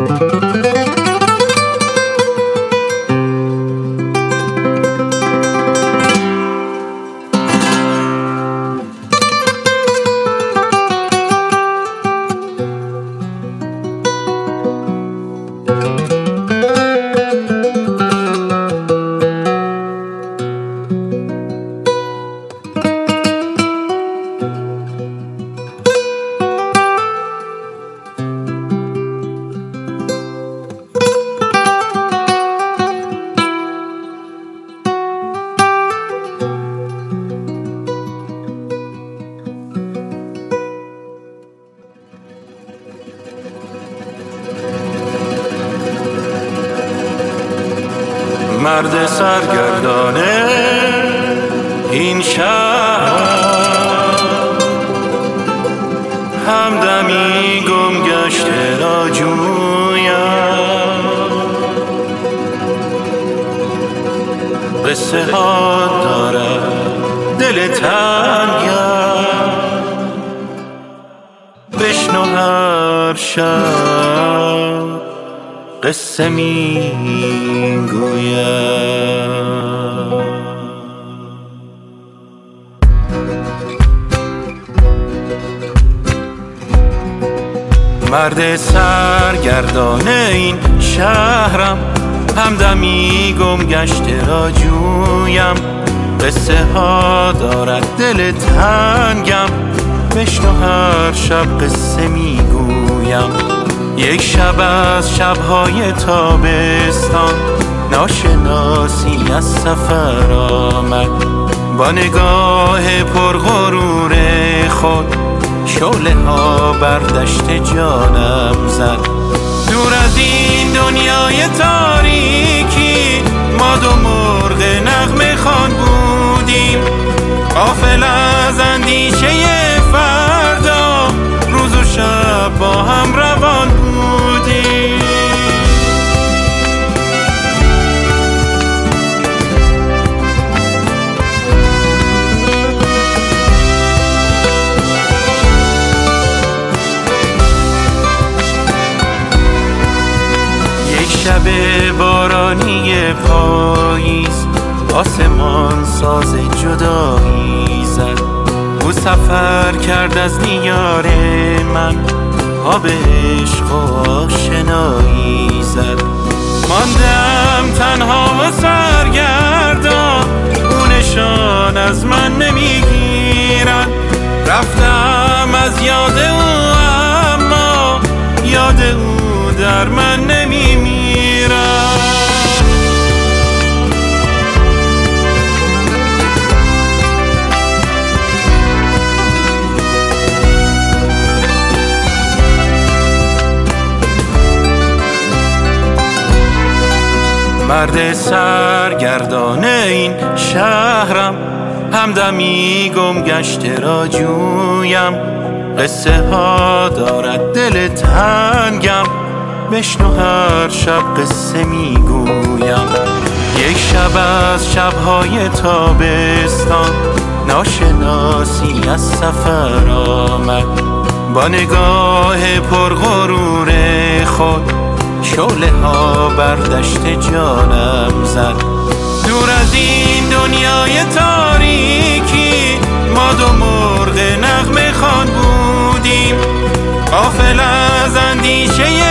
مرد سرگردانه این شهر، همدمی گم گشته را جویم. قصه ها دارد دل تنگم، بشنو هر شب قصه می گویم. مرد سرگردانه این شهرم، همدمی گم گشته را جویم. قصه ها دارد دل تنگم، بشنو هر شب قصه می گویم. یک شب از شب‌های تابستان، ناشناسی از سفر آمد. با نگاه پرغرور خود شعله ها بر دشت جانم زد. دور از این دنیای تاریکی ما دو مرغ نغمه خوان بودیم، غافل از اندیشه فردا، روز و شب با هم روان بودیم. یک شب بارانی پاییز، آسمان ساز جدایی زد. او سفر کرد از دیار من، آب عشق و آشنایی زد. ماندم تنها و سرگردان، او نشان از من نمیگیرد. رفتم از یاد او اما یاد او در من نمیمیرد. مرد سرگردانه این شهرم، همدمی گم گشته را جویم. قصه ها دارد دل تنگم، بشنو هر شب قصه می گویم. یک شب از شب‌های تابستان، ناشناسی از سفر آمد. با نگاه پرغرور خود شعله ها بر دشت جانم زد. دور از این دنیای تاریکی ما دو مرغ نغمه خوان بودیم، غافل از اندیشه